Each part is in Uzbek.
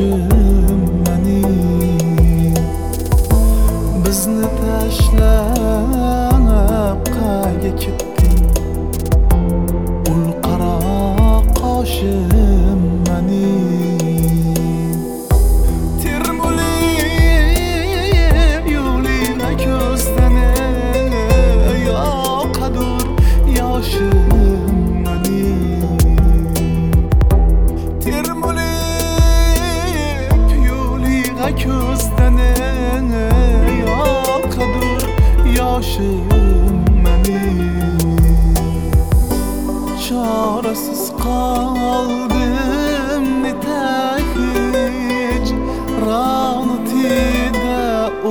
yoshim mening. Bizni tashlab qayga ketding? Ul qara qoshim mening. Termulib yo'lingga ko'zdan yoqadur yoshim mening. Termulib yo'lingga ko'zdan yoqadur yoshim mening. Çaresiz kaldım nitahij ranıtide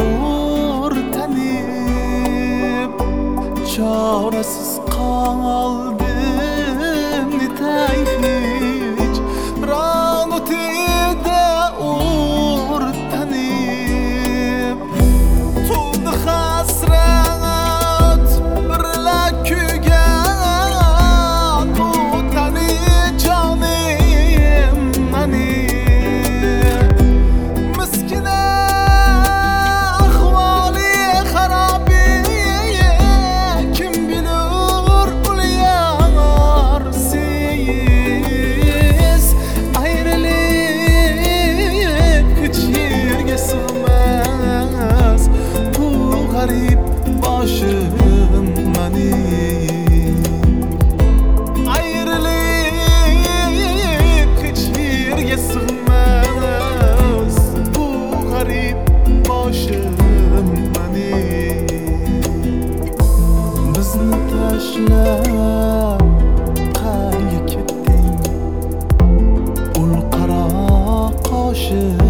urtanib. Çaresiz kaldım nitahij ranıtide urtanib. Tuldu hasret birla kuygan utani canim mening. Miskine ahvali harabi kim bilir ulyar siz. Ayrılık hiç yerge sığmaz bu garip başım mening. Ayrılık hiç yerge sığmaz bu garip başım mening. Bizni tashlab qayga ketding? Ul qara qoshim